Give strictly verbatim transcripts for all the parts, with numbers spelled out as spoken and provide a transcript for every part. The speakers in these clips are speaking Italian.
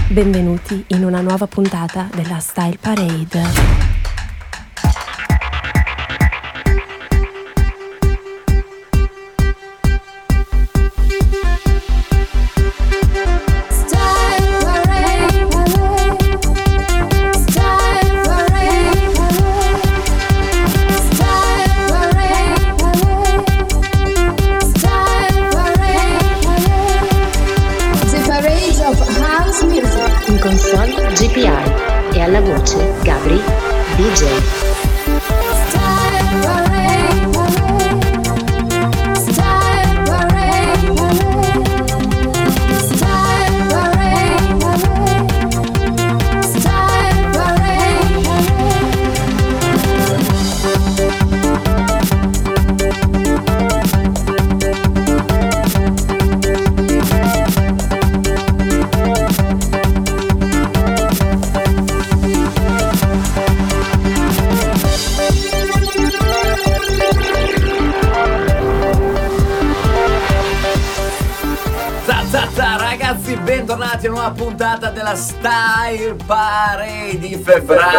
Benvenuti in una nuova puntata della Style Parade. In console G P I e alla voce Gabri D J. Bentornati a una nuova puntata della Style Parade di febbraio.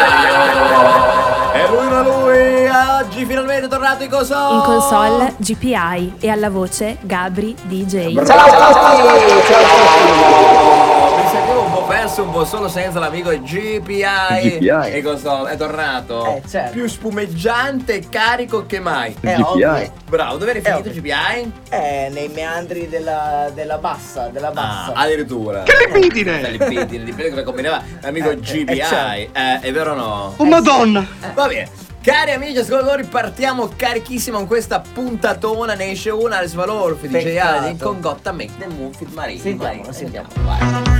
E lui, ma lui, oggi finalmente è tornato in console. In console G P I e alla voce Gabri D J. Ciao a tutti, ciao a tutti. Mi sentivo un po' perso, un po' solo senza l'amico G P I. G P I. E console è tornato. Eh, certo. Più spumeggiante e carico che mai. Eh, G P I. Bravo, dove eri finito Eh, G P I? Eh, nei meandri della, della bassa, della bassa. Ah, addirittura. Che libidine! Che libidine, dipende come combinava l'amico Eh, G P I. eh, certo. Eh, è vero o no? Oh madonna! Va bene. Cari amici ascoltatori, partiamo carichissimo con questa puntatona. Ne esce una al Svalor di J Peccato. Allen con Gotta Make the Move Fit Marino. Sentiamo, Vai, sentiamo. vai.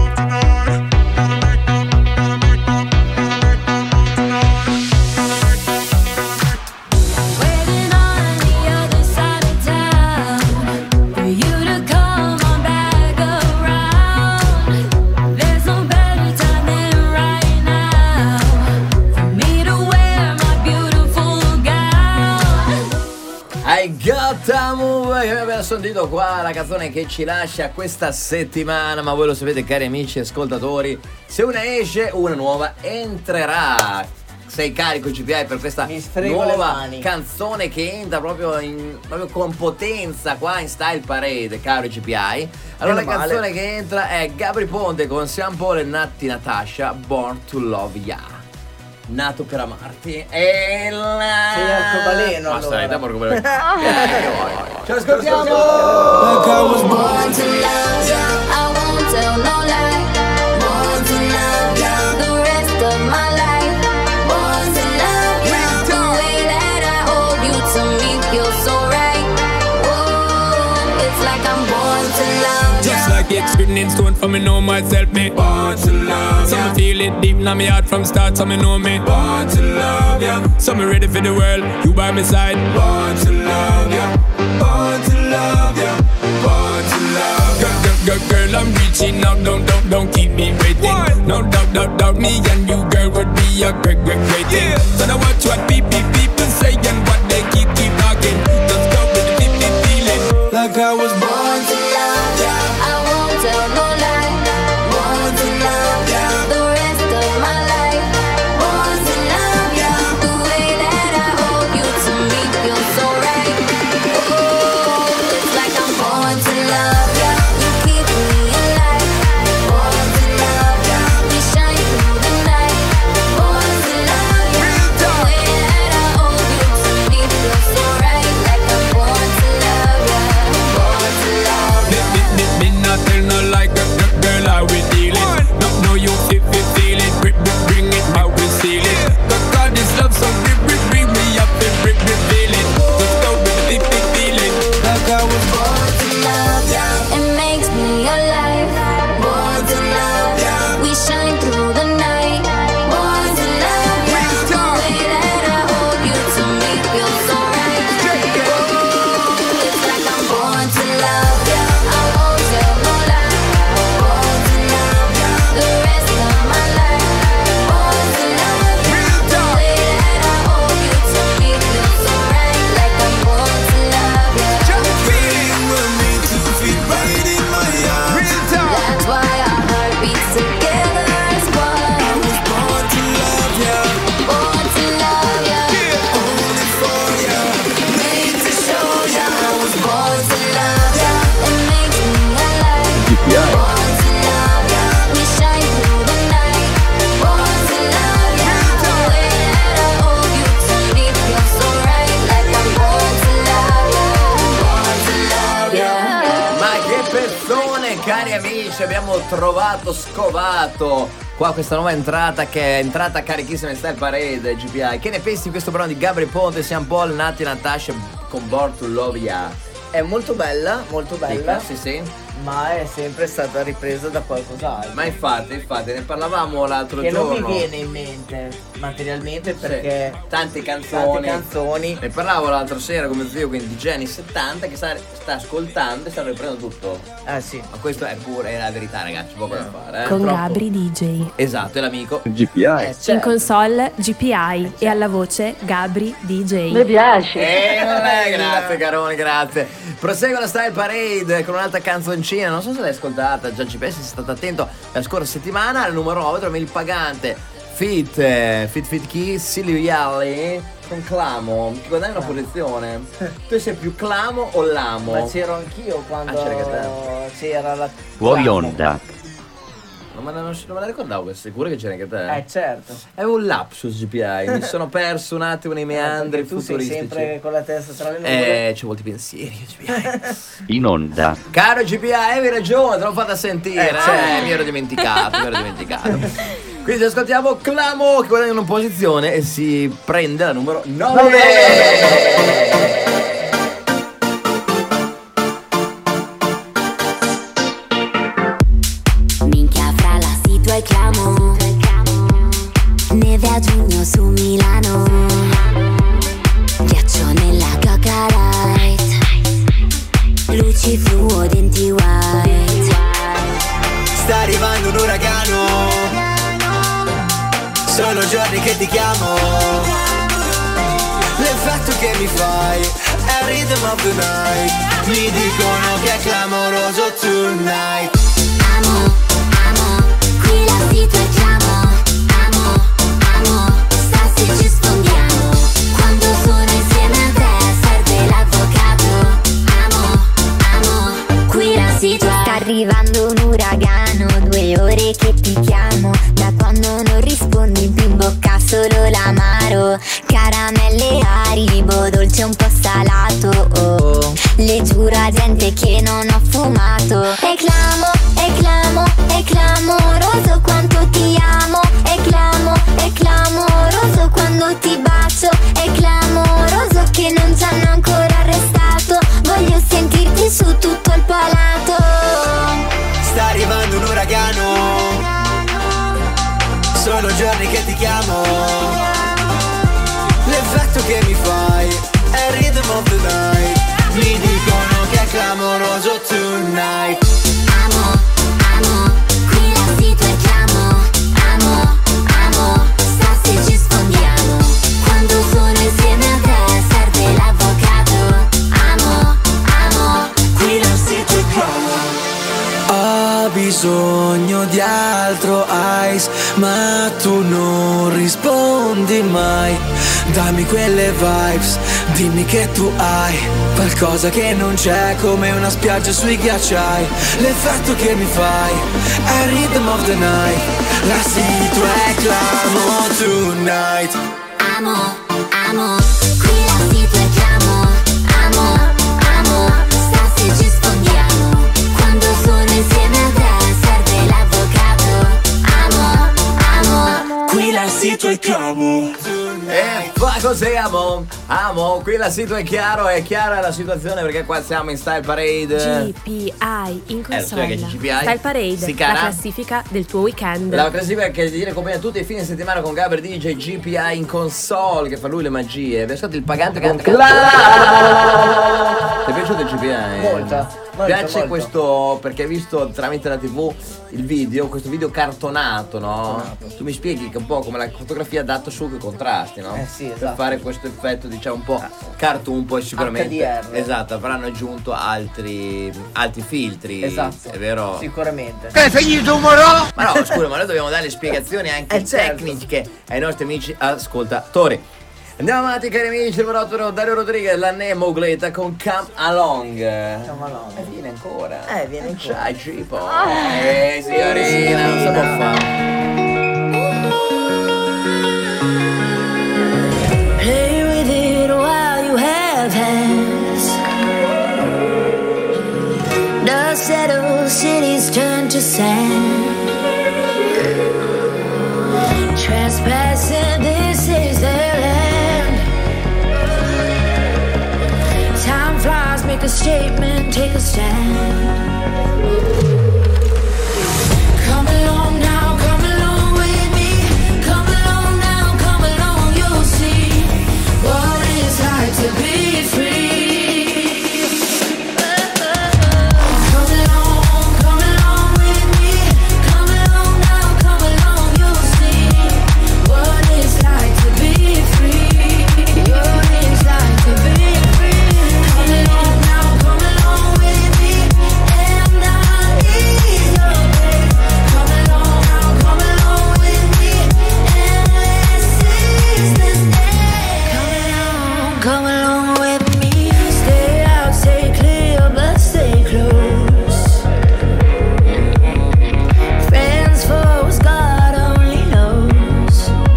I Gotta Move, che abbiamo sentito qua, la canzone che ci lascia questa settimana. Ma voi lo sapete, cari amici ascoltatori, se una esce, una nuova entrerà. Sei carico G P I per questa Mi sfrego le nuova mani. canzone che entra proprio, in, proprio con potenza qua in Style Parade, caro G P I. Allora Meno la male. canzone che entra è Gabri Ponte con Sean Paul e Natti Natasha, Born to Love Ya. Nato per amarti. E la... Sei arcobaleno, Ma allora. stai, dammi arcobaleno. Eh, che vuoi? Ce l'ascoltiamo! Born to love ya, I won't tell no lie. Born to love ya, the rest of my life. Born to love ya, the way that I hold you to me feels so right. Whoa, it's like I'm born to love ya. Just like it's written in stone for me know myself, me born to love ya. So me feel it deep in my heart from start, so me know me born to love ya. So me ready for the world, you by my side. Born to love ya, born to love ya, born to love ya. Girl, girl, girl, girl, I'm reaching out, don't, don't, don't keep me waiting. What? No doubt, doubt, doubt, me and you, girl, would be a great, great, great thing. Yeah. So now watch what people, people say and what they keep, keep talking. Just go with the deep, deep feeling. Like I was born to love ya. I won't tell no lie. Born to love ya, the rest of my life. Born to love ya, the way that I hold you to me feels so right. Oh, it's like I'm born to love ya. You keep me alive. Born to love ya, we shine through the night. Born to love ya, the way that I hold you to me feels so right. Like I'm born to love ya. Born to love ya. abbiamo trovato scovato qua questa nuova entrata che è entrata carichissima in Style Parade G P I. Che ne pensi di questo brano di Gabri Ponte, Sean Paul, Nati Natasha con Born to Love Ya? È molto bella, molto bella. Sì, sì. Ma è sempre stata ripresa da qualcos'altro. Ma infatti, infatti, ne parlavamo l'altro che giorno. non mi viene in mente materialmente perché sì, tante canzoni. Tante canzoni. Ne parlavo l'altra sera come zio, quindi di anni settanta che sta, sta ascoltando e sta riprendendo tutto. Eh sì. Ma questo è pure è la verità, ragazzi, poco da fare, eh. Con Troppo. Gabri D J. Esatto, è l'amico G P I. Eh, certo. In console G P I e alla voce Gabri D J. Mi piace. Eh, vabbè, grazie caroni, grazie. Prosegue la Style Parade con un'altra canzoncina. Non so se l'hai ascoltata, già G P S, sei stato attento la scorsa settimana. Al numero nove troviamo il pagante Fit eh, Fit Fit Key, Silly Yali con Clamo. Ti guadagni una posizione. Tu sei più Clamo o Lamo? Ma c'ero anch'io quando Ah, c'era che te. c'era la Fuori onda. Non me la, non me la ricordavo, che sicuro che c'era anche te. Eh certo. Avevo un lapsus G P I, mi sono perso un attimo nei meandri Eh, tu sei futuristici. sempre con la testa tra le nuvole. Eh, ci vuole i pensieri G P I. In onda. Caro G P I, avevi ragione, te l'ho fatta sentire. Eh, certo. Eh, mi ero dimenticato, mi ero dimenticato. Quindi ascoltiamo Clamo che guadagna una posizione e si prende la numero nove. Minchia fra la situa e Clamo. Neve a giugno su Milano. Ghiaccio nella Coca Light. Luci fluodenti white. Sta arrivando un uragano. Sono giorni che ti chiamo. L'effetto che mi fai è il rhythm of the night. Mi dicono che è clamoroso tonight. Amo, amo, qui la situa e Clamo. Amo, amo, sta se ci sfondiamo. Quando sono insieme a te serve l'avvocato. Amo, amo, qui la situa. Sta arrivando un uragano, due ore che ti chiamo. Da quando non rispondi più in bocca solo l'amaro. Caramelle Haribo, dolce un po' salato, oh. Le giuro a gente che non ho fumato. E clamo, e clamo, e clamoroso quanto ti amo. E clamo, e clamoroso quando ti bacio. E clamoroso che non ci hanno ancora arrestato. Voglio sentirti su tutto il palato. Sta arrivando un uragano. Sono giorni che ti chiamo. L'effetto che mi fai è il rhythm of the night. Mi dicono che è clamoroso tonight. Amo, amo, qui la situa e Clamo. Amo, amo, sta se ci sfondiamo. Quando sono insieme a te serve l'avvocato. Amo, amo, Qui la situa e Clamo. Ho bisogno di altro ice, ma tu non rispondi mai. Dammi quelle vibes, dimmi che tu hai qualcosa che non c'è, come una spiaggia sui ghiacciai. L'effetto che mi fai è il rhythm of the night. La situa è Clamo tonight. amo, amo, qui la situa e Clamo. Amo, amo, sta se ci sfondiamo. Quando sono insieme a te serve l'avvocato. Amo, amo, Qui la situa è Clamo. E fa così, amo, amo, qui la situa è chiaro, è chiara la situazione perché qua siamo in Style Parade. G P I in Eh, lo so che console. G P I. Style Parade, Si la cara. classifica del tuo weekend. La classifica che ti accompagna tutti i fine settimana con Gabri D J G P I in console che fa lui le magie. Vi ascolti il pagante con Cla. Ti è piaciuto il G P I? Molto. Molto, Piace molto. questo perché hai visto tramite la tivù il video, questo video cartonato, no? Tu mi spieghi che un po' come la fotografia ha dato su che contrasti, no? Eh sì, Per esatto. fare questo effetto diciamo un po' cartoon, poi sicuramente H D R. esatto, avranno aggiunto altri altri filtri. Esatto. È vero? Sicuramente. Ma no, scusa, ma noi dobbiamo dare le spiegazioni anche Eh, certo. tecniche ai nostri amici ascoltatori. Andiamo avanti cari amici, il numero otto Dario Rodriguez, la Nemo Gleta con Come Along. Come along. E viene ancora. Eh, viene ancora. C'hai Gipo. Eh, signorina, non si può fare. play with it while you have hands. Dust settles, cities turn to sand. make a statement, take a stand. Come along now, come along with me. Come along now, come along, you'll see what it's like to be free. Come along, come along with me. Come along now, come along, you'll see what it's like to be free. What it's like to be free. Come along now, come along with me, and I'll ease your pain. Come along now, come along with me, and let's seize this day. Come along, come along with me. Stay out, stay clear, but stay close. Friends, foes, God only knows.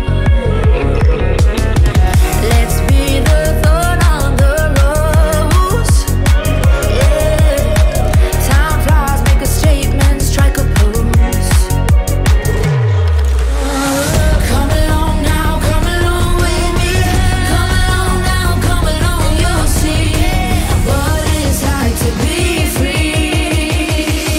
Let's be the thorn on the rose. Yeah. Time flies, make a statement, strike a pose. Come along now, come along with me. Come along now, come along, you'll see what it's like to be free.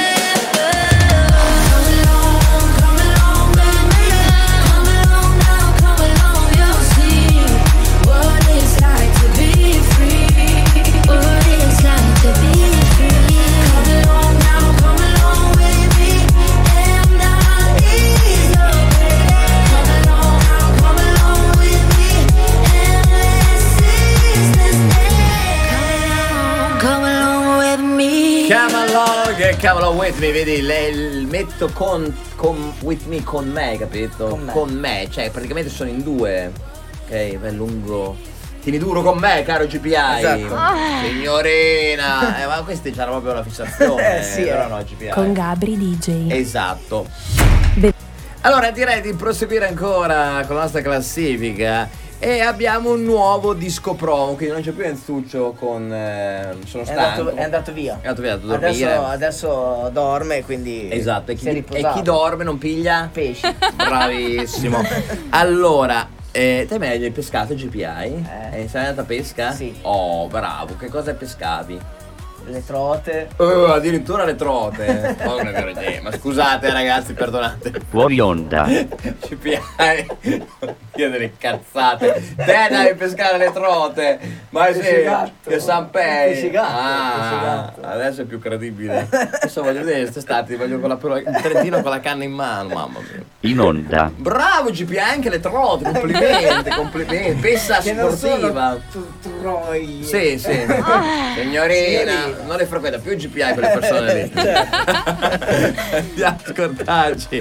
Come along, come along with me. Come along now, come along, you'll see what it's like to be free. What it's like to be free. Come along now, come along with me, and I'll ease your pain. Come along now, come along with me, and let's seize this day. Come along, come along with me. Come along, come along with me, vedi, le, il metto con, con with me, con me, capito? Con me. cioè praticamente sono in due. Ok, bel lungo. Tieni duro con me, caro G P I. Esatto. Signorina. Eh, ma questi c'hanno proprio una fissazione. Eh, sì, però eh. no, G P I. Con Gabri D J. Esatto. Be- Allora direi di proseguire ancora con la nostra classifica. E abbiamo un nuovo disco promo, quindi non c'è più Enzuccio con eh, sono È stanco. andato, è andato via. È andato via, è andato a dormire. Adesso, adesso dorme, quindi Esatto, e si è chi, e riposato. chi dorme non piglia? Pesci. Bravissimo. Allora, eh, te mi hai pescato G P I? Eh. Eh, sei andata a pesca? Sì. Oh, bravo, che cosa pescavi? Le trote. Oh, addirittura le trote. Oh, non è vero niente. Ma scusate ragazzi, perdonate. Fuori onda. G P I. Io delle cazzate. Te devi pescare le trote. Ma sì, Pescigatto. che Sanpei. Pescigatto, Ah, pescigatto. adesso è più credibile. Adesso voglio vedere quest'estate, voglio con la, il Trentino con la canna in mano, mamma mia. In onda. Bravo G P I, anche le trote, complimenti, complimenti. Pessa Che non sportiva. sono tu- troi. Sì, sì. Signorina, non le frequenta più G P I quelle persone lì. Andiamo a ascoltarci.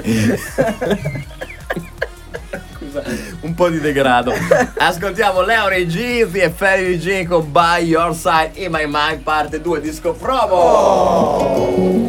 Scusa, un po' di degrado. Ascoltiamo Leo Regisi e Ferry G con By Your Side in My Mind, parte due, disco promo.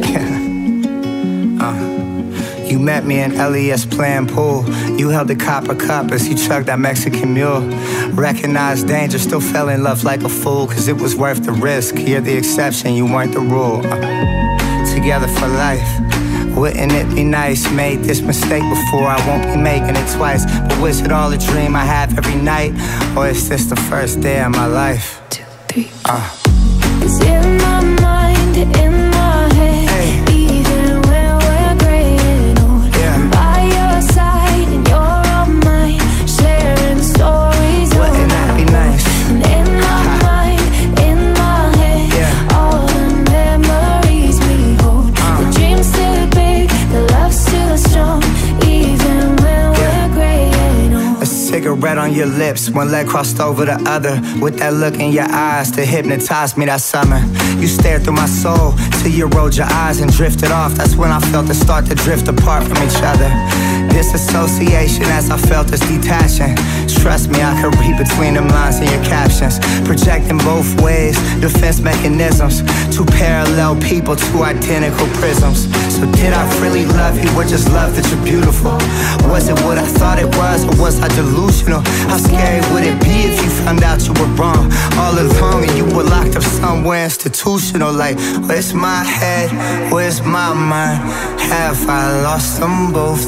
You met me in L E S playing pool. You held the copper cup as you chugged that Mexican mule. Recognized danger, still fell in love like a fool. Cause it was worth the risk. You're the exception, you weren't the rule. Uh, together for life. Wouldn't it be nice? Made this mistake before, I won't be making it twice. But was it all a dream I have every night? Or is this the first day of my life? Two, three. Uh. It's in my mind, in my head. Hey. Even when we're graying old. Yeah. I'm by your side and you're on mine. Sharing stories. Wouldn't that be nice? And in my mind, in my head. Yeah. All the memories we hold. Uh. The dreams still big, the love still strong. Even when Yeah. we're graying old. A cigarette on your lips, one leg crossed over the other. With that look in your eyes to hypnotize me that summer. You stared through my soul till you rolled your eyes and drifted off. That's when I felt it start to drift apart from each other. Disassociation as I felt us detaching. Trust me, I could read between them lines in your captions. Projecting both ways, defense mechanisms. Two parallel people, two identical prisms. So did I really love you or just love that you're beautiful? Was it what I thought it was or was I delusional? How scary would it be if you found out you were wrong all along and you were locked up somewhere institutional? Like, where's my head? Where's my mind? Have I lost them both this time?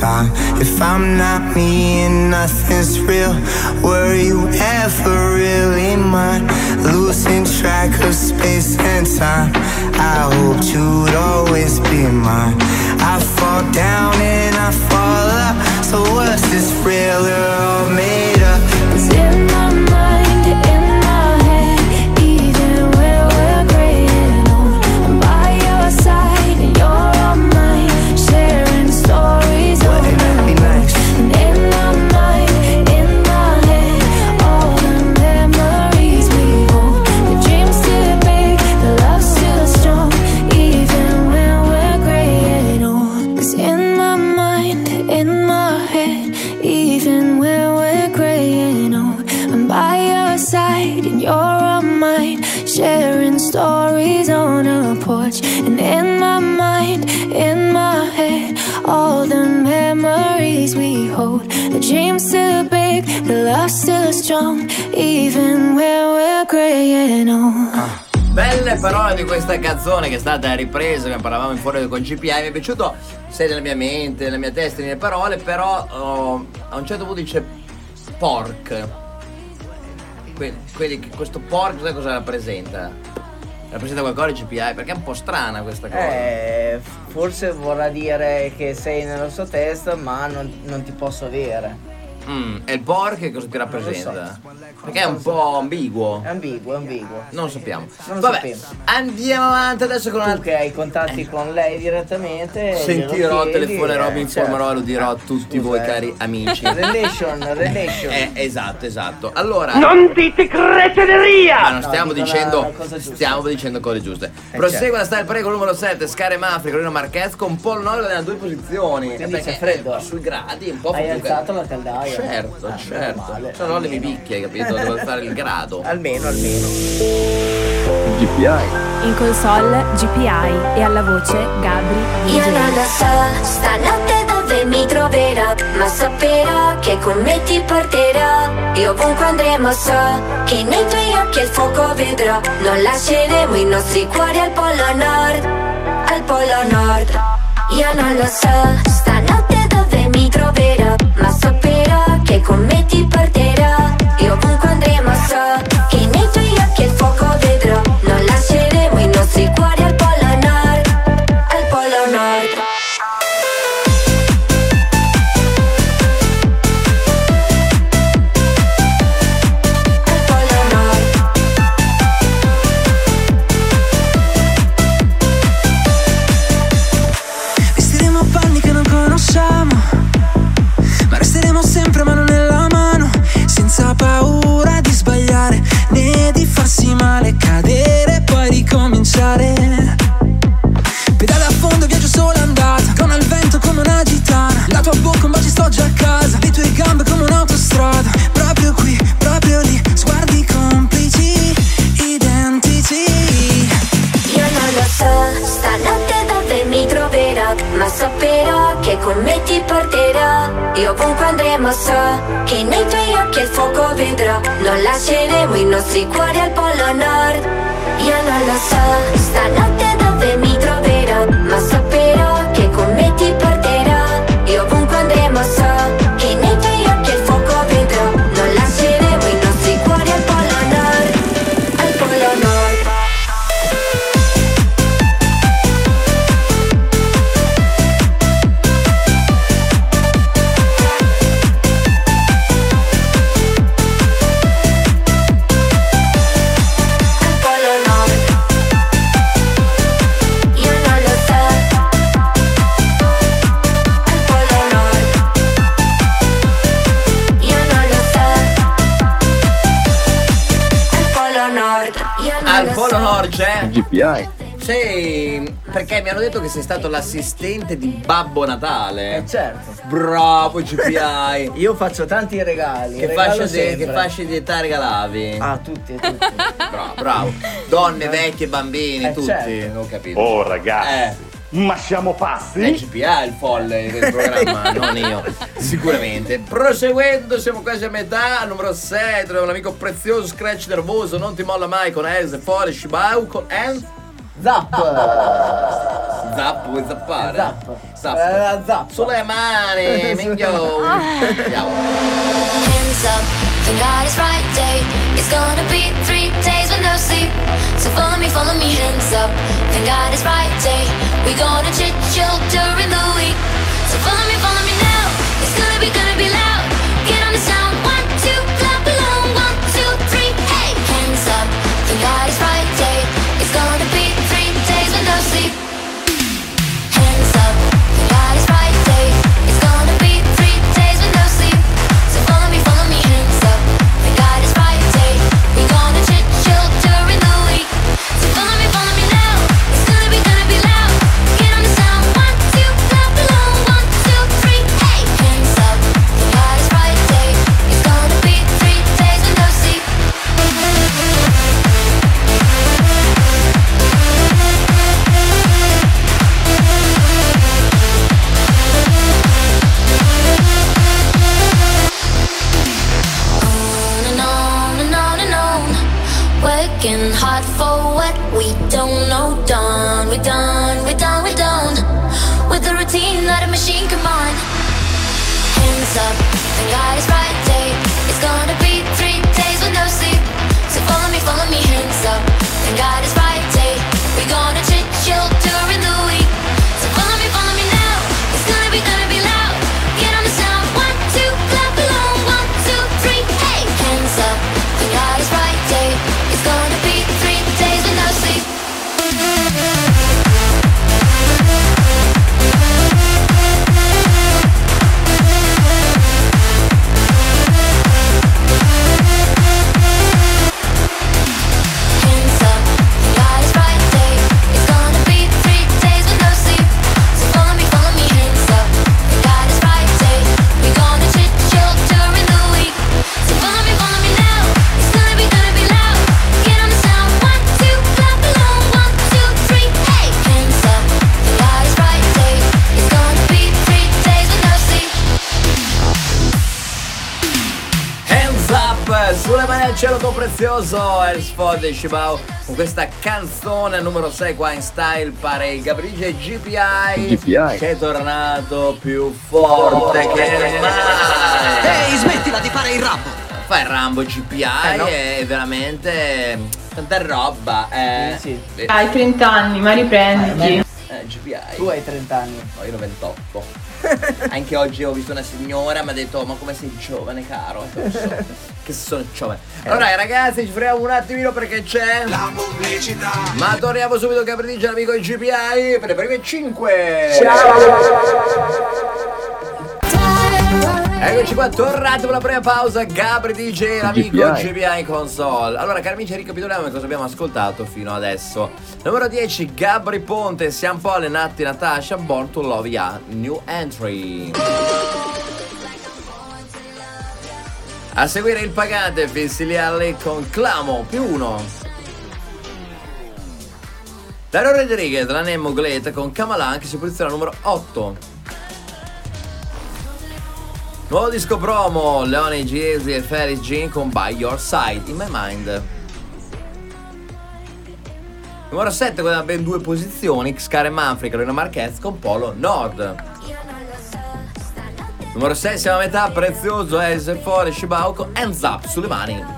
time. If I'm not me and nothing's real, were you ever really mine? Losing track of space and time, I hoped you'd always be mine. I fall down and I fall up, so was this real or all made up? It's in my mind, in my head, even when we're graying old. I'm by your side and you're on mine, sharing stories over. And in my mind, in my head, all the memories we hold. The dreams too big, the love still strong, even when we're graying old. It's in my mind, in my head, even when we're graying old. I'm by your side and you're on mine, sharing stories on a porch. And in my mind, in my head, all the memories we hold. The dreams too big, the love still strong, even when we're graying old. Belle parole di questa canzone che è stata ripresa, che parlavamo in fuori con G P I. Mi è piaciuto, sei nella mia mente, nella mia testa, nelle parole, però oh, a un certo punto dice pork. Quindi, quindi questo pork sai cosa rappresenta? Rappresenta qualcosa di G P I? Perché è un po' strana questa cosa. Eh, forse vorrà dire che sei nella sua testa, ma non, non ti posso avere. Mm, e il pork cosa ti rappresenta? so. Perché è un po' ambiguo. È ambiguo, è ambiguo. Non lo sappiamo. Non lo Vabbè, sappiamo. andiamo avanti adesso con Tu una. che hai contatti con lei direttamente, Sentirò, glielo chiedi, telefonerò, eh, mi informerò certo. e lo dirò a tutti Scusa, voi eh. cari amici. Relation, relation. Eh, esatto, esatto. Allora, Non dite creteneria! ma non No, stiamo dico dicendo la cosa giusta. stiamo dicendo cose giuste. Eh, Prosegue certo. la Style Prego numero sette, Scare Mafri, Corino Marquez con Polo Nord nelle due posizioni. Quindi Perché, c'è freddo. eh, sui gradi un po' Hai più- alzato la caldaia. Certo, Ah, certo. normale. Se no le mi picchia, hai capito? Devo fare il grado. Almeno, almeno. G P I. In console G P I e alla voce Gabri Io non D J. lo so, stanotte dove mi troverò, ma saprò che con me ti porterò. E ovunque andremo so che nei tuoi occhi il fuoco vedrò. Non lasceremo i nostri cuori al polo nord, al polo nord. Io non lo so, stanotte dove mi troverò, ma saprò che con me ti porterò. E ovunque andremo so che nei tuoi occhi il fuoco vedrò. Non lasceremo i nostri cuori al polo nord, al polo nord. Al polo nord. Resteremo panni che non conosciamo, ma resteremo sempre mano nella mano, senza paura di sbagliare né di farsi male, cadere e poi ricominciare. Pedale a fondo, viaggio solo andata, con al vento come una gitana. La tua bocca un bacio, sto già a casa, le tue gambe come un'autostrada. Proprio qui, proprio lì, sguardi complici, identici. Io non lo so, stanotte dove mi troverò, ma saprò che con me ti porterò. E ovunque andremo so che nei tuoi occhi il fuoco vedrò. Non lasceremo i nostri cuori al polo nord. Io non lo so, stanotte dove mi troverò, ma saprò che con me ti porterò. E ovunque andremo so che nei tuoi occhi il fuoco vedrò. Non lasceremo i nostri cuori al polo nord, al polo nord. Al polo nord. Io non lo so. Al polo nord. Io non lo so. Al polo nord. Io non Al lo Polo so. Nord c'è? G P I. Sì, perché mi hanno detto che sei stato l'assistente di Babbo Natale. Eh certo. Bravo G P I. Io faccio tanti regali. Che regalo fascia, di, sempre. che fascia di età regalavi? Ah, tutti, tutti. Bravo, bravo. Donne, vecchie, bambini, Eh, tutti. certo. Ho capito. Oh ragazzi, Eh. ma siamo pazzi? Eh, G P I è il folle del programma, non io. Sicuramente. Proseguendo, siamo quasi a metà. Al numero sei troviamo un amico prezioso, Scratch nervoso, non ti molla mai con Else, fuori, Shibau con End. Zap. Zap, vuoi zappare? Zap. Zap. Eh, zap. Sulle mani, minchio. Andiamo. Hands up, thank God it's Friday. It's gonna be three days with no sleep. So follow me, follow me, hands up. Thank God it's Friday. We gonna chit chill during the week. So follow me, follow me now. It's gonna be, gonna be loud. Get on the sound. One, two, clap along. One, two, three, hey. Hands up, thank God it's Friday. It's gonna be three days with no sleep. Hands up, thank God it's Friday. It's gonna be three days with no sleep. So follow me, follow me, hands up. Thank God it's Friday. We gonna chit chill during the week. So follow me, follow me now. It's gonna be, gonna be loud. Get on the sound. One, two, clap along. One, two, three, hey. Hands up, thank God it's Friday. It's gonna be three days with no sleep. On and on and on and on. Working hard for what we don't know. Done, we're done, we're done, we're done. With the routine that a machine can run. Hands up, thank God it's Friday. It's gonna be three days with no sleep. So follow me, follow me, hands up. Thank God it's Friday. We're gonna chit chill during the week. So follow me, follow me now. It's gonna be, gonna be loud. Get on the sound. One, two, clap along. One, two, three, hey. Hands up, thank God it's Friday. It's gonna be three days with no sleep. Hands up, thank God it's Friday. It's gonna be three days with no sleep. So follow me, follow me, hands up. Thank God it's Friday. We gonna chit chill during the week. So follow me, follow me now. It's gonna be, gonna be loud. Get on the sound. One, two, clap along. One, two, three, hey. Hands up, thank God it's Friday. It's gonna be three days with no sleep. Hands up, sulle mani al cielo tuo prezioso, Elsford e Shibao con questa canzone numero sei qua in Style Parade. Gabriele G P I, G P I. che è tornato più forte che mai. Ehi, smettila di fare il Rambo! Fa il Rambo G P I, Eh, no. è veramente tanta roba. Eh, Sì, sì. Hai trenta anni, ma riprenditi. eh, G P I. Tu hai trenta anni. No, io ne ho ventotto. Anche oggi ho visto una signora, mi ha detto: ma come sei giovane, caro? Non so, che sono giovane. Allora ragazzi, ci fermiamo un attimino perché c'è la pubblicità. Ma torniamo subito, Gabriele, l'amico di G P I, per le prime cinque. Eccoci qua, tornati per la prima pausa. Gabri D J, l'amico G P I console. Allora, cari amici, ricapitoliamo cosa abbiamo ascoltato fino adesso. Numero dieci, Gabri Ponte, Sean Paul e Natti Natasha, Born to Love Ya, New Entry. A seguire il Pagante, Fissiliale con Clamo, più uno. Dario Rodriguez, la Nemo Glete con Kamalan, che si posiziona al numero otto. Nuovo disco promo, Leone Giesi e Felix Jean con By Your Side, In My Mind. Numero sette, con ben due posizioni, Xcar e Manfred, Carolina Marquez con Polo Nord. Numero sei, siamo a metà, Prezioso, Else Fore, Shibao con Hands Up, sulle mani.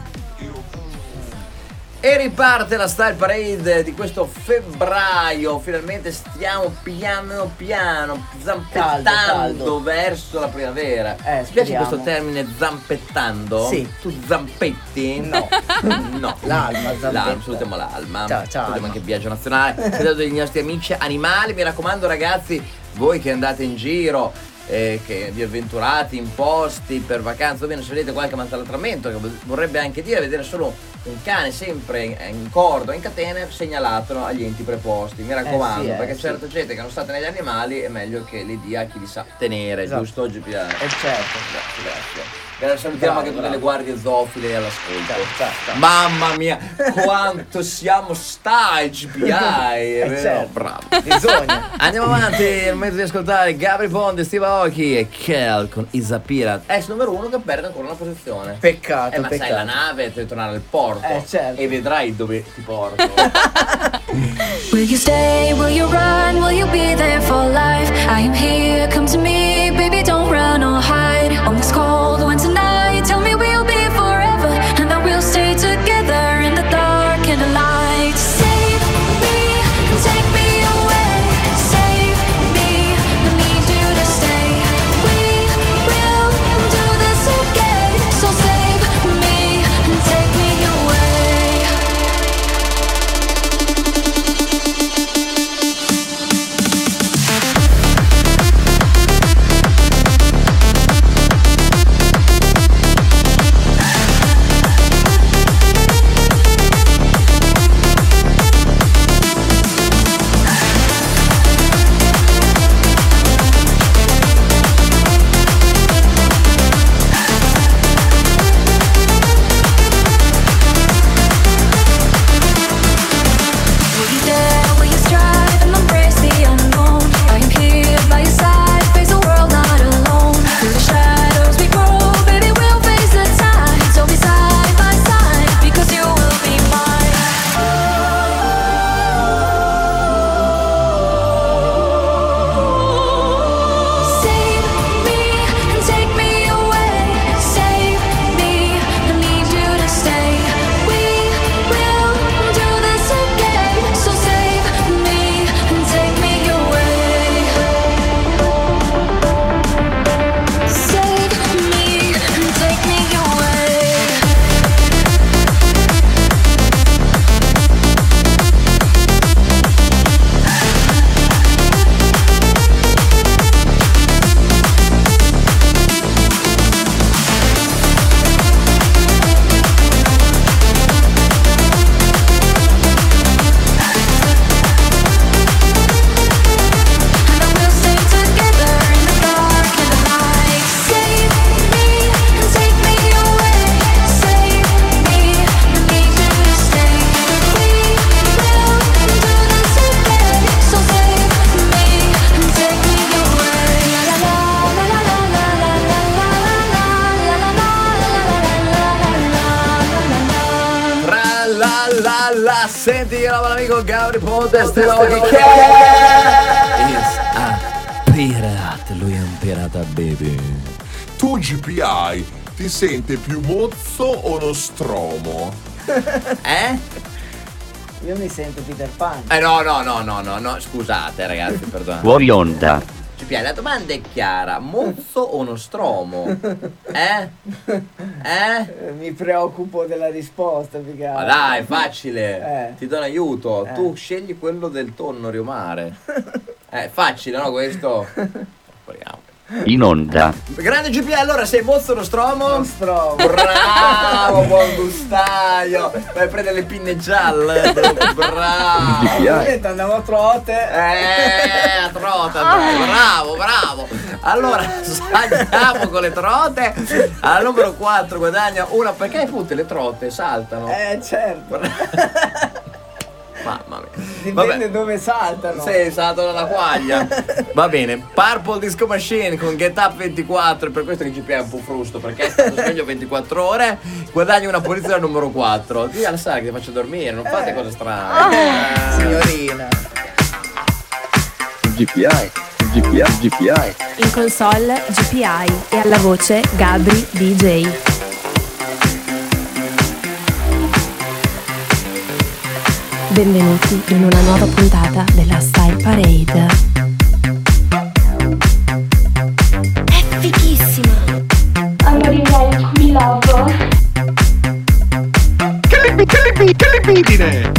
E riparte la Style Parade di questo febbraio. Finalmente stiamo piano piano zampettando Caldo, caldo. verso la primavera. Eh, Ti piace speriamo. questo termine zampettando? Sì. Tu zampetti? No. No. L'alma zampetta. L'alma, salutiamo l'alma. Ciao, ciao, Salutiamo Alma. anche il viaggio nazionale. Salutiamo dei nostri amici animali. Mi raccomando ragazzi, voi che andate in giro, eh, che vi avventurate in posti per vacanze dove non se vedete qualche maltrattamento, che vorrebbe anche dire vedere solo un cane sempre in, in cordo, in catene, segnalatelo agli enti preposti, mi raccomando, Eh sì, eh, perché sì. certa gente che non sta negli animali è meglio che li dia a chi li sa tenere, Esatto. giusto G P I? Eh certo. Grazie, grazie. Salutiamo Bravo, anche tutte bravo. le guardie zoofile all'ascolto. Ciao, ciao. Mamma mia, quanto siamo style G P I. Eh, vero? certo. Bravo. Bisogna. Andiamo avanti, il mezzo di ascoltare Gabry Ponte, Steve Aoki e Kel con Isapira. Ex numero uno che perde ancora una posizione. Peccato, Eh, ma peccato. sai, la nave deve tornare al porto. Eh, certo. E vedrai dove ti porto. Will you stay? Will you run? Will you be there for life? I am here, come to me, baby, don't run or hide. On this cold winter night, tell me we'll be forever, and that we'll stay together in the dark and the light. Save me, take me away. Save me, I need you to stay. We will do this again. So save me and take me away. Will you dare, will you strive and embrace the unknown? I am here by your side, face the world not alone. Through the shadows we grow, baby, we'll face the tide. So be side by side, because you will be mine. Save me and take me away. Save me, I need you to stay. We will do this again. So save me and take me away. Save me and take me away. And I will stay together in the dark and the light. Save me and take me away. Save me, I need you to stay. We will do this again. So save me and take me away. La la la la la la la la la la la la la la la la la. Tra la la la, senti che roba l'amico Gabry Ponte, Steve Aoki, che is a pirata, lui è un pirata baby. Tu G P I ti sente più mozzo o nostromo? Eh? Io mi sento Peter Pan. Eh no, no, no, no, no, no, scusate ragazzi, perdonate. Fuori onda. G P I, la domanda è chiara, mozzo o nostromo? Eh? Eh? Eh, Mi preoccupo della risposta, più che Ma altro. dai, facile, Eh. ti do un aiuto, Eh. tu scegli quello del tonno riumare. Eh, facile, no questo? Proviamo. In onda. Grande G P I, allora sei mozzo o nostromo? Nostromo. Bravo, buon gustaio. Vai a prendere le pinne gialle. Bravo. Niente, andiamo a trote. Eh, a trota, dai, bravo, bravo. Allora, andiamo con le trote. Al numero quattro guadagna una, perché tutte le trote saltano. Eh, certo. Mamma mia. Dipende Vabbè. dove saltano. Sì, saltano dalla quaglia. Va bene. Purple Disco Machine con Get Up ventiquattro. E per questo che G P I è un po' frusto, perché è stato sveglio ventiquattro ore. Guadagni una posizione al numero quattro. Dì al Sara che ti faccio dormire, non fate Eh. cose strane. Eh. Signorina. G P I. G P I. G P I. In console G P I e alla voce Gabry D J. Benvenuti in una nuova puntata della Style Parade. È fighissima! Andrina qui love. Che libi, che libi, che libidine!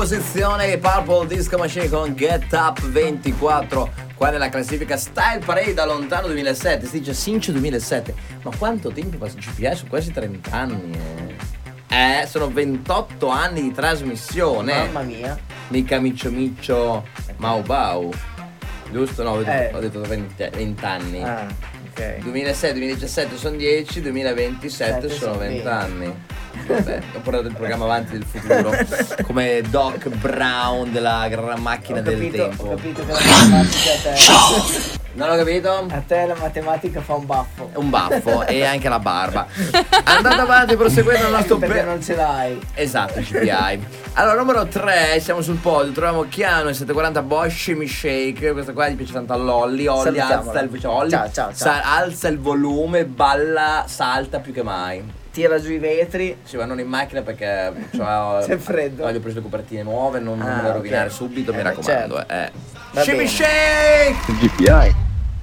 posizione Purple Disco Machine con Get Up ventiquattro qua nella classifica Style Parade da lontano duemilasette. Si dice Since duemilasette, ma quanto tempo passa G P I? Sono quasi trenta anni eh. eh sono ventotto anni di trasmissione, mamma mia. Mica miccio miccio Mau Bau, giusto? No, ho detto, eh. ho detto venti anni. Ah, ok. duemilasette duemiladiciassette sono dieci, duemilaventisette sono venti anni. Vabbè, ho portato il programma avanti del futuro come Doc Brown della gran macchina ho del capito, tempo. Ho capito che la matematica a te Non ho capito? A te la matematica fa un baffo. Un baffo e anche la barba. Andando avanti, proseguendo il nostro perché pe- non ce l'hai. Esatto, G P I. Allora, numero tre, siamo sul podio. Troviamo Chiano e settecentoquaranta Bosch Shimmy Shake. Questa qua gli piace tanto a Lolly. Olly alza il, cioè, Olly, ciao, ciao, ciao. Sa- alza il volume, balla, salta più che mai. Tira giù i vetri. Sì, ma non in macchina perché cioè, c'è freddo. Voglio prendere le copertine nuove, non, ah, non me le rovinare okay. subito, eh, mi raccomando. certo. eh. Va Shimmy bene. Shake! G P I.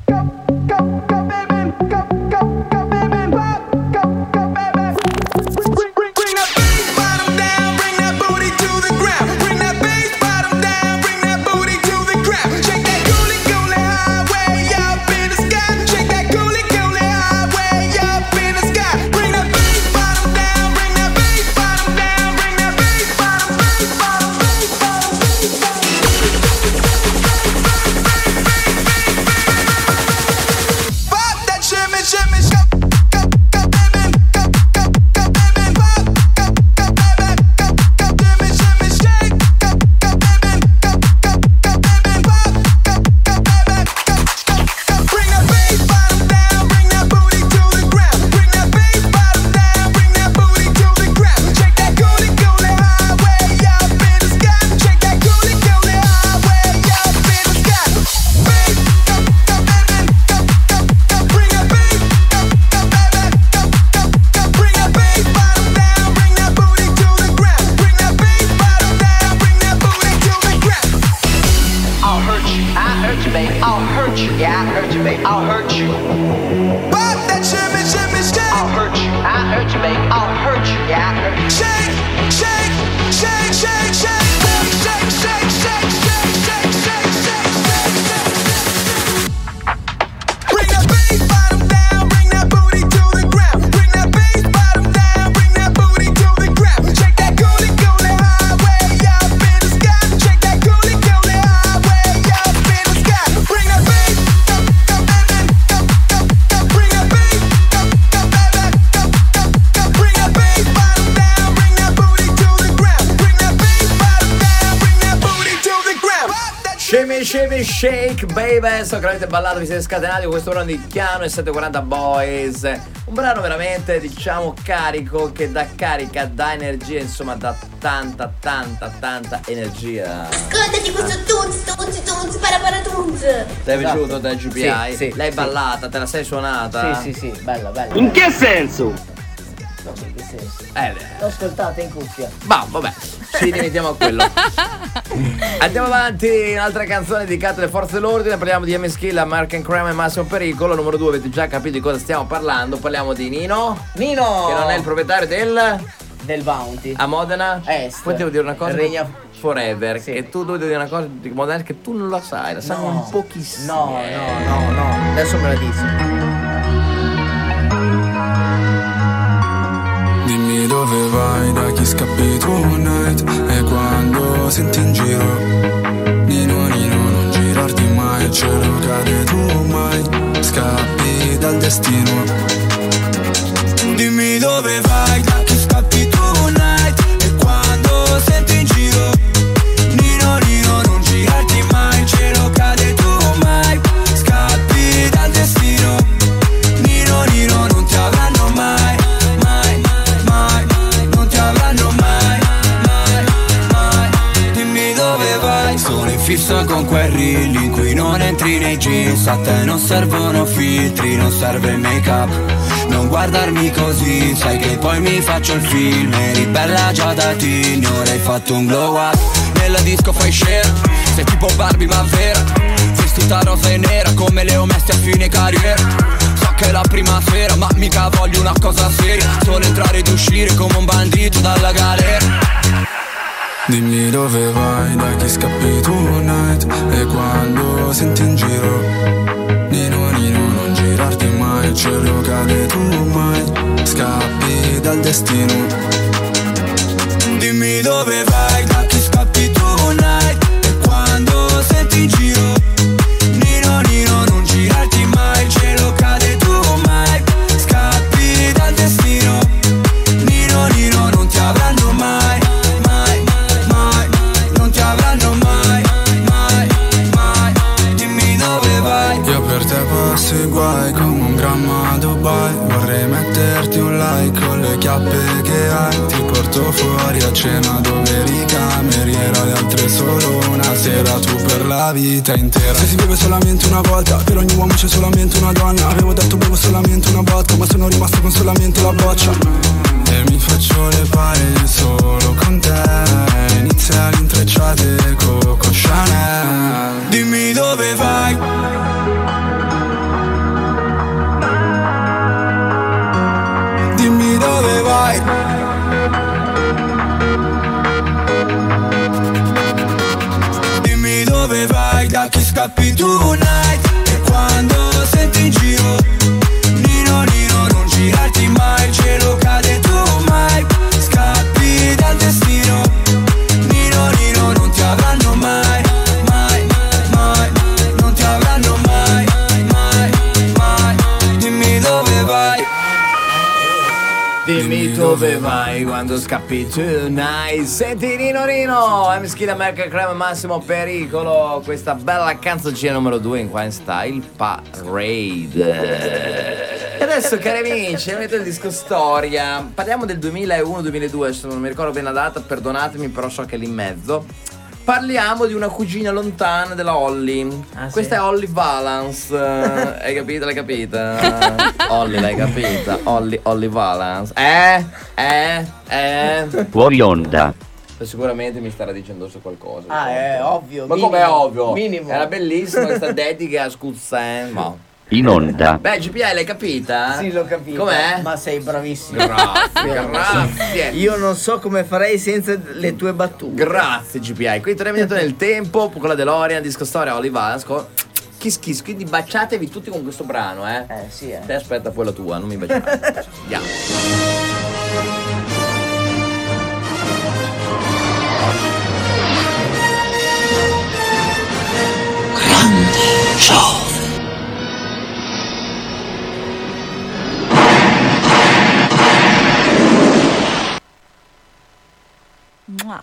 Shimmy Shake Baby, so che l'avete ballato, vi siete scatenati con questo brano di Chiano e settecentoquaranta Boys. Un brano veramente, diciamo, carico, che dà carica, dà energia, insomma dà tanta, tanta, tanta energia. Ascoltati questo tunz, tunz, tunz, para para tunz. Ti è piaciuto da G P I? Sì, sì, L'hai sì. ballata, te la sei suonata? Sì, sì, sì, bella, bella. In che senso? No, in che senso? Eh, L'ho ascoltata in cuffia. ma vabbè, ci limitiamo a quello. Andiamo avanti, un'altra canzone dedicata alle forze dell'ordine. Parliamo di M S Kill, Mark and Crime e Massimo Pericolo. Numero due, avete già capito di cosa stiamo parlando. Parliamo di Nino Nino! Che non è il proprietario del... Del Bounty. A Modena? Est. Poi devo dire una cosa. Regna Forever, sì. Che tu devi dire una cosa di Modena che tu non la sai, la sanno No. un pochissimo. No, no, no, no. Adesso me la dici. Dimmi dove vai, da chi scappi tonight. E quando senti in giro Nino, Nino, non girarti mai. Il cielo cade, tu mai scappi dal destino. Dimmi dove vai, da chi scappi tonight. E quando senti in giro Nino, Nino, non girarti mai. Il cielo cade, tu mai scappi dal destino. Nino, Nino, non ti avranno mai, mai, mai, non ti avranno mai, mai, mai. Dimmi dove vai. Sono in fissa con quel reel in cui non entri nei jeans. A te non servono filtri, non serve il make up. Non guardarmi così, sai che poi mi faccio il film. Eri bella già da teen, ora hai fatto un glow up. Nella disco fai share, sei tipo Barbie ma vera. Vestita rosa e nera come le ho messe a fine carriera. So che è la prima sera ma mica voglio una cosa seria. Solo entrare ed uscire come un bandito dalla galera. Dimmi dove vai, da chi scappi tonight. E quando senti in giro Nino Nino non girarti mai, il cielo cade tu mai scappi dal destino. Dimmi dove vai, da chi scappi tonight. E quando senti in giro Nino Nino non girarti mai, il cielo cade tu mai scappi dal destino. Nino Nino non ti avranno mai, mai, mai, non ti avranno mai, mai, mai. Dimmi dove vai. Io per te passo i guai come un gramma a Dubai. Vorrei metterti un like con le chiappe che hai. Ti porto fuori a cena dove eri cameriera, le altre solo una sera, tu per la vita intera. Se si beve solamente una volta, per ogni uomo c'è solamente una donna. Avevo detto bevo solamente una botta, ma sono rimasto con solamente la boccia. E mi faccio le pari solo con te. Inizia l'intrecciate Coco Chanel. Dimmi dove vai. Dimmi dove vai. Dimmi dove vai, da chi scappi tonight. E quando senti in giro Nino Nino non girarti mai, il cielo cade tu mai scappi dal destino. Nino Nino non ti avranno mai, mai, mai, non ti avranno mai, mai, mai. Dimmi dove vai. Dimmi dove vai quando scappi tonight. Senti Nino Nino, I'm Schilla Merkel Crema Massimo Pericolo. Questa bella canzoncina numero due in Quine Style Parade. E adesso cari amici, avete il disco storia. Parliamo del duemilauno duemiladue, adesso non mi ricordo bene la data, perdonatemi, però so che è lì in mezzo. Parliamo di una cugina lontana della Holly. Ah, Questa sì? è Holly Valance. eh, Hai capito? L'hai capita? Holly, l'hai capita? Holly, Holly Valance. Eh? Eh? Eh? Fuori onda. Sicuramente mi starà dicendo su qualcosa. Ah, è ovvio. Ma minimo, com'è ovvio? Minimo. Era bellissima questa dedica a Scuzen. Ma In onda. beh, G P I l'hai capita? Sì, l'ho capito. Com'è? Ma sei bravissimo. Grazie, grazie. Io non so come farei senza le tue battute. Grazie G P I. Qui tre minuti nel tempo con la DeLorean, disco storia Holly Valance. Kiss kiss, quindi baciatevi tutti con questo brano, eh. Eh, sì, eh. Te aspetta poi la tua, non mi baciare. Andiamo. Ciao. Mua.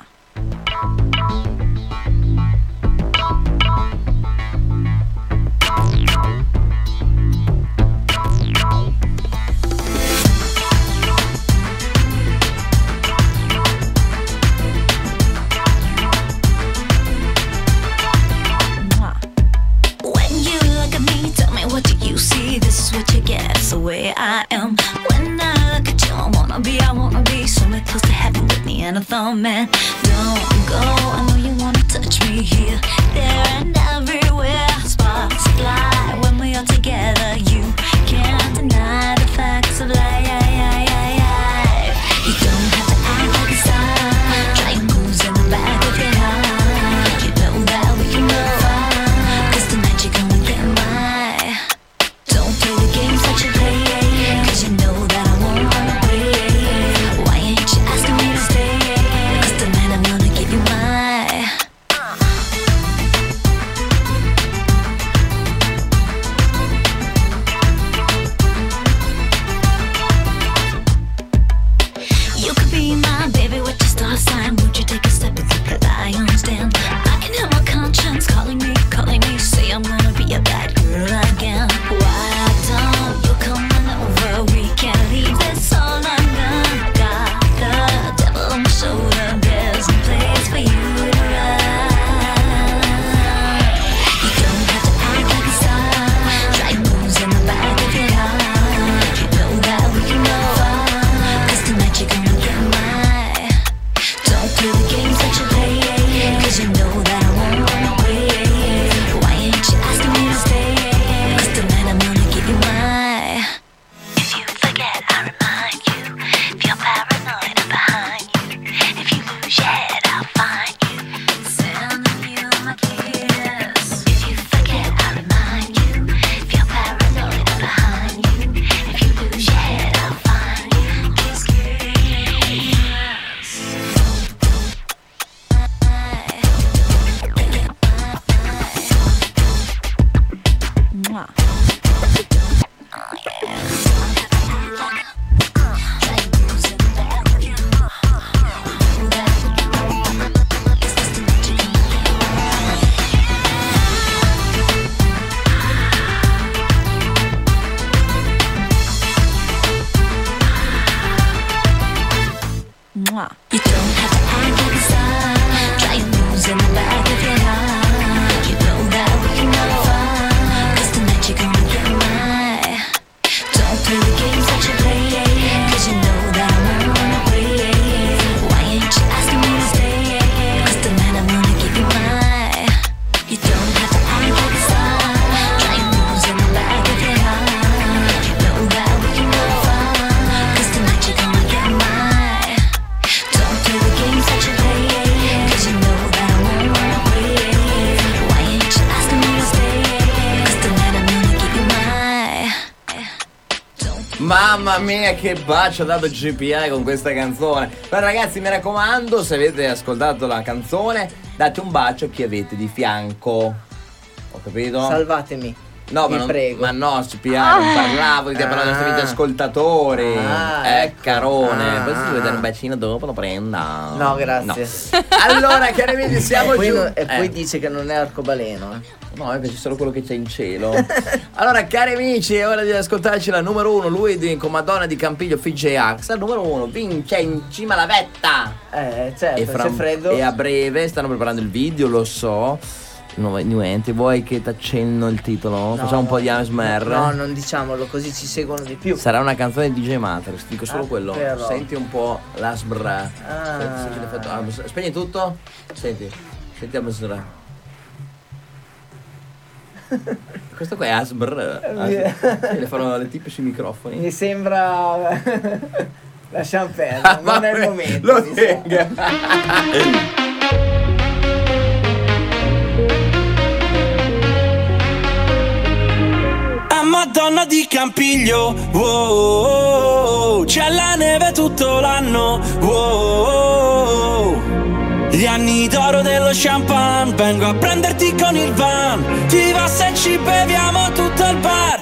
When you look at me, tell me what do you see? This is what you get, it's the way I am. When I look at you, I wanna be, I wanna be somewhere close to heaven with me and a thumb, man. Don't go, I know you wanna touch me here, there and everywhere. Sparks fly when we are together. You can't deny the facts of life. You don't have to act like a star. Try your moves in the back of your heart. You know that we can go far. Cause tonight you're gonna get my. Don't play the games that you play. Cause you know that I won't run away. Why ain't you asking me to stay? Cause tonight I'm Mamma mia, che bacio ha dato G P I con questa canzone. Però ragazzi, mi raccomando, se avete ascoltato la canzone, date un bacio a chi avete di fianco. Ho capito? Salvatemi. No, vi ma, non, prego. ma no, C P I, non parlavo di te, Ah. parlavo dei nostri ascoltatori. Ah, eh, ecco. carone. Ah. Poi se vuoi dare un bacino dopo lo prenda. No, grazie. No. Allora, cari amici, siamo e poi, giù. no- e poi Eh. dice che non è arcobaleno. Eh. No, mi piace solo quello che c'è in cielo. Allora, cari amici, è ora di ascoltarci la numero uno. Lui di, con Madonna di Campiglio, Fiji Axe. La numero uno vince in cima alla vetta. Eh, certo, E, fra- c'è freddo. e a breve stanno preparando il video, lo so. No, niente, vuoi che ti accenno il titolo? No, Facciamo un po' di A S M R. No, non diciamolo, così ci seguono di più. Sarà una canzone di D J Matrix, dico solo Ah, quello. però. Senti un po' l'A S M R. Ah. Senti, senti l'effetto. Ah, spegni tutto? Senti, senti l'A S M R. Questo qua è A S M R. Eh, Sì, le farò le tipe sui microfoni. Mi sembra. Lasciamo perdere, non è il Vabbè, momento. Lo mi tenga. A Madonna di Campiglio, wow, c'è la neve tutto l'anno, wow. Gli anni d'oro dello champagne, vengo a prenderti con il van. Ti va se ci beviamo tutto il bar.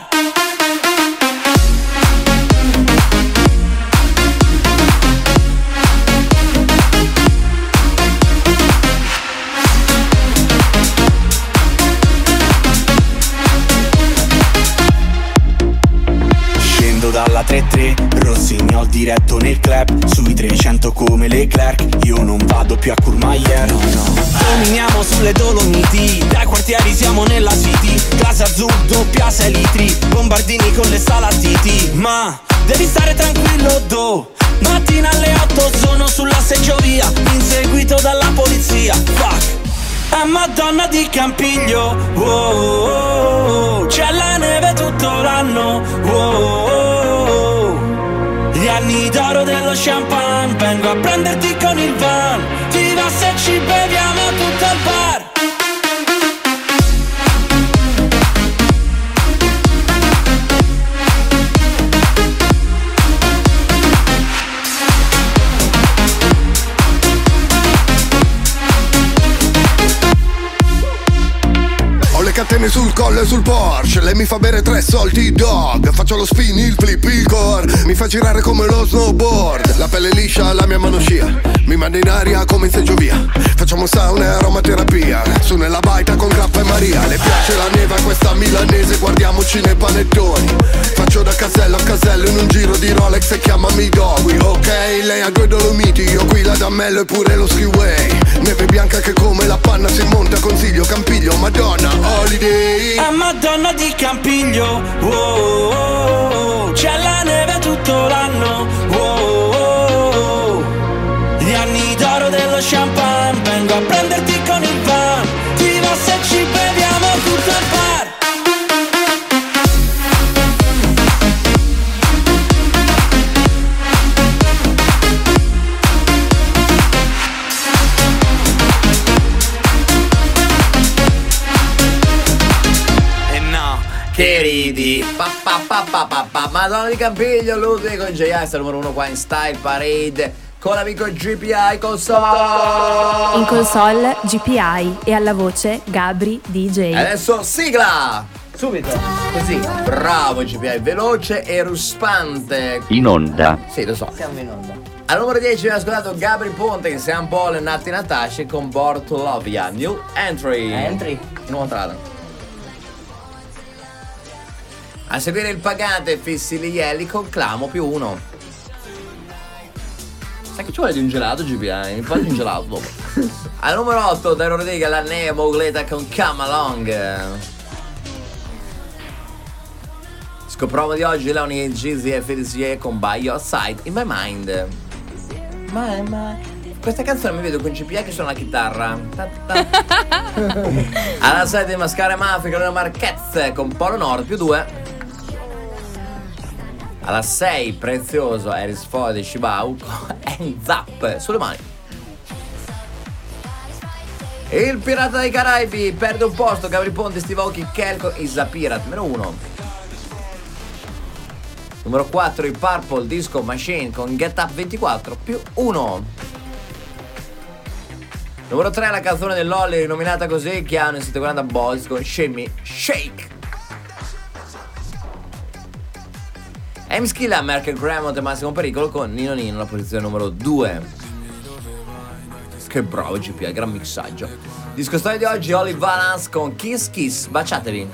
Scendo dalla tre tre, Rossignol diretto nel club. Sui trecento come Leclerc, io non vado più a Courmayeur, no, no. Dominiamo sulle Dolomiti, dai quartieri siamo nella city. Classe azzurro, doppia sei litri, bombardini con le salatiti. Ma devi stare tranquillo, do. Mattina alle otto sono sulla seggiovia, inseguito dalla polizia, fuck. A Madonna di Campiglio, wow, c'è la neve tutto l'anno, wow. Gli anni d'oro dello champagne, vengo a prenderti con il van. Ti va se ci beviamo tutto il bar. Ho le catene sul collo e sul Porsche. Lei mi fa bere tre salty dog. Faccio lo spin, il flip, il core. Mi fa girare come lo snowboard. La pelle liscia, la mia mano scia. Mi manda in aria come in seggiovia. Facciamo sauna e aromaterapia. Su nella baita con Grappa e Maria. Le piace la neve a questa milanese. Guardiamoci nei panettoni. Faccio da casello a casello in un giro di Rolex e chiamami Doggy. Ok, lei ha due Dolomiti, io qui la Dammello e pure lo skiway. Neve bianca che come la panna si monta. Consiglio Campiglio, Madonna, holiday. A Madonna di Campiglio, wow, c'è la neve tutto l'anno, wow. Gli anni d'oro dello champagne, vengo a prenderti con il van. Ti va se ci beviamo tutto il bar. Che ridi. Pa, pa, pa, pa, pa, pa. Madonna di Campiglio, Ludwig con J S, numero uno qua in Style Parade. Con l'amico G P I console. In console G P I e alla voce Gabri D J. E adesso sigla. Subito, così. Bravo G P I, veloce e ruspante. In onda. Sì, lo so. Siamo in onda. Al numero dieci abbiamo ascoltato Gabri Ponte che Sean Paul e Natti Natasha con Born to Love Ya. New entry. Entry. Nuova entrata. A seguire il Pagante Fissi Lielli con Clamo più uno. Sai che ci vuole di un gelato G P I? Mi fai di un gelato dopo. Al numero otto Dario Rodrigo, la Nemo Gleta con Come Along. Scopromo di oggi Leoni e Gizzy e Felicie con By Your Side in My Mind. My, my. Questa canzone mi vedo con G P I che suona la chitarra. Ta, ta. Alla sette Mascara Mafia con Marquez con Polo Nord più due. Alla sei Prezioso Eris Ford e Shibau con Hands Up sulle mani. Il Pirata dei Caraibi perde un posto. Gabri Ponte, Steve Aoki, Kelko e Zapirat numero uno. Numero quattro, i Purple Disco Machine con Get Up ventiquattro più uno. Numero tre, la canzone dell'Olly rinominata così, che hanno in guardando a Boys con Shimmy Shake. M-Skilla, Merkel Gremont e Massimo Pericolo con Nino Nino, la posizione numero due. Che bravo G P I, gran mixaggio. Disco storia di oggi, Oli Valance con Kiss Kiss, baciatevi.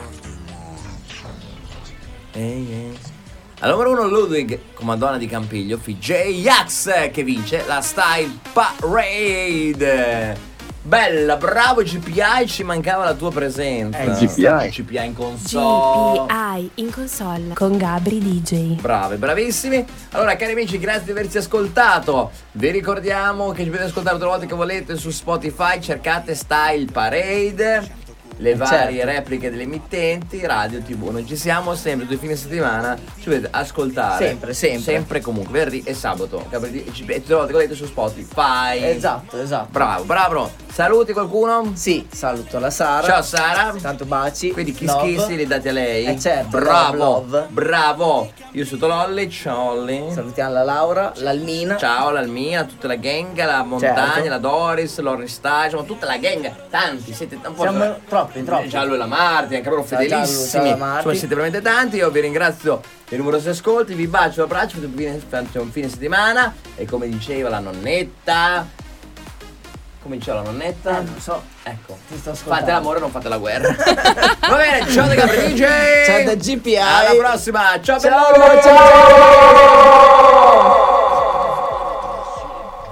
Ehi, ehi. Al numero uno Ludwig con Madonna di Campiglio, F J Axe che vince la Style Parade. Bella, bravo G P I, ci mancava la tua presenza. Eh, G P I. G P I in console. G P I in console con Gabri D J. Bravi, bravissimi. Allora, cari amici, grazie di averci ascoltato. Vi ricordiamo che ci potete ascoltare tutte le volte che volete su Spotify. Cercate Style Parade, le varie certo. repliche delle emittenti, radio, tv. Non ci siamo sempre, due fine settimana ci potete ascoltare. Sempre, sempre. Sempre comunque, venerdì e sabato. E tutte le volte che volete su Spotify. Esatto, esatto. Bravo, bravo. Saluti qualcuno? Sì, saluto la Sara. Ciao Sara. Tanto baci. Quindi kiss love. kiss li date a lei. Eh certo, bravo, love, love. bravo. Io sono Lolli, ciao Lolli. Salutiamo la Laura, l'Almina. Ciao l'Almina, tutta la gang, la Montagna, Certo. la Doris, Lorri Stage, ma tutta la gang, tanti, siete un po'. Siamo troppi, troppi. Giallo e la Marti, anche loro Ciao, Giallo, fedelissimi. ciao, Marti. Insomma, siete veramente tanti. Io vi ringrazio per i numerosi ascolti, vi bacio, vi abbraccio, faccio un fine settimana. E come diceva la nonnetta, come diceva la nonnetta? Eh, non so. Ecco, Ti sto ascoltando. fate l'amore, non fate la guerra. Va bene, ciao da Gabri D J. Ciao da G P I. Alla prossima, ciao, Ciao, bello. ciao.